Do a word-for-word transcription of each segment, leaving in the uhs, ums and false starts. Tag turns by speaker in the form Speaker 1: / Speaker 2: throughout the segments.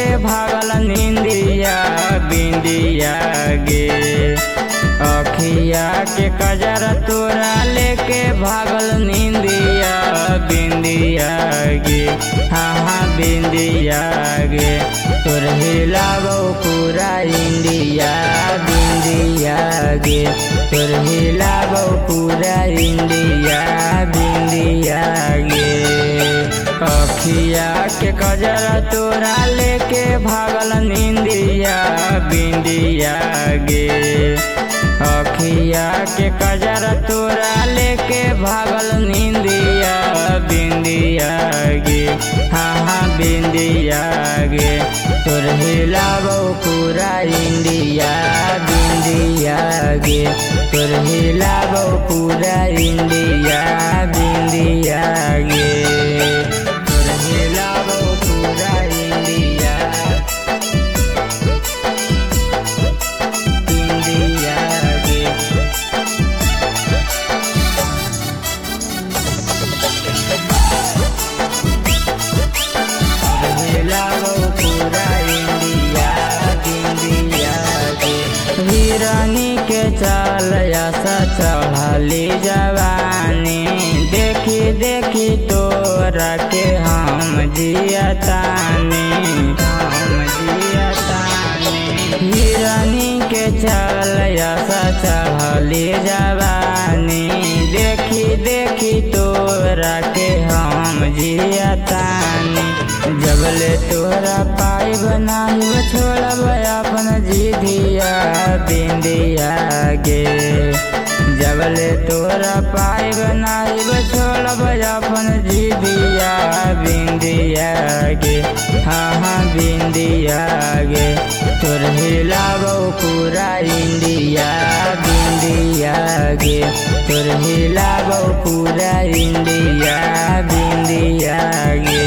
Speaker 1: भागल निंदिया बिंदिया गे। अखिया के कजर तोरा लेके भागल निंदिया बिंदिया गे। हाँ हाँ बिंदिया गे। तोर हिलाबो पूरा इंडिया बिंदिया गे। तोर हिलाबो पूरा इंडिया बिंदिया गे। अखिया के कजरा तोरा लेके भागल निंदिया बिंदिया गे। अखिया के कजरा तोरा लेके भागल निंदिया बिंदिया गे। हाँ हाँ बिंदिया गे। तोर हिलाबो पूरा इंडिया बिंदिया गे। तोर हिलाबो पूरा इंडिया बिंदिया गे। हिरानी के चाल ऐसा चढ़ली जवानी। देखी देखी तोरा के हम जियतानी हम जियतानी। हिरानी के चाल ऐसा चढ़ली जवानी। देखी देखी तोरा के हम जियतानी। जबले तोरा पाई बनाई छोड़ब अपन जिदिया बिंदिया गे। जबले तोरा पाई बनाई छोड़ब अपन जिदिया बिंदिया गे। हाँ हाँ बिंदिया गे। तोर हिलाबो पूरा इंडिया बिंदिया गे। तोर हिलाबो पूरा इंडिया बिंदिया गे।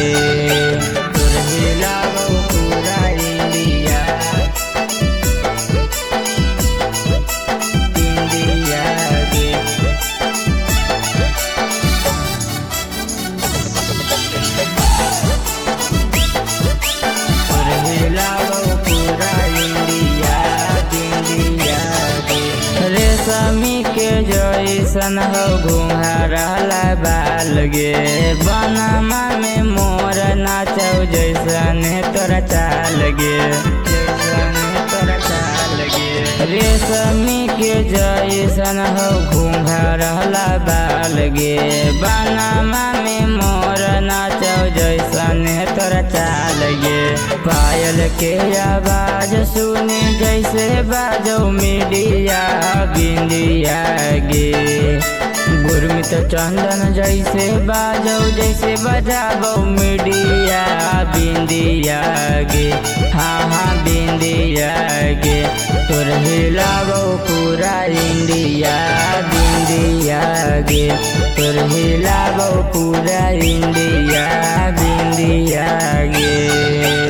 Speaker 1: रेशमी के जैसन हो घुंघरा बाल गे। बनमा में मोर नाचौ जैसन तोरा चाल गे जैसन तोरा चाल गे। रेशमी के जैसन हो घुंघरा बाल गे। बनमा में मोर नाचौ जैसन तोरा चाल गे। पायल के आवाज सुने जैसे बाजो मीडिया बिंदिया गे। गुरमित चंदन जैसे बाजो जैसे बजाबो मीडिया बिंदिया गे। हाँ हाँ बिंदिया गे। तोर हिलाबो पूरा इंडिया बिंदिया गे। तोर हिलाबो पूरा इंडिया बिंदिया गे।